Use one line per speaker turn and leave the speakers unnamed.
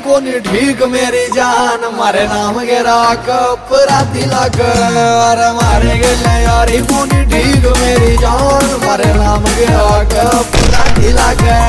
कोनी ठीक मेरी जान, मारे नाम के राख अपराधी लाग। अरे मारे गले यारी कोनी ठीक मेरी जान, मारे नाम के राख अपराधी लाग।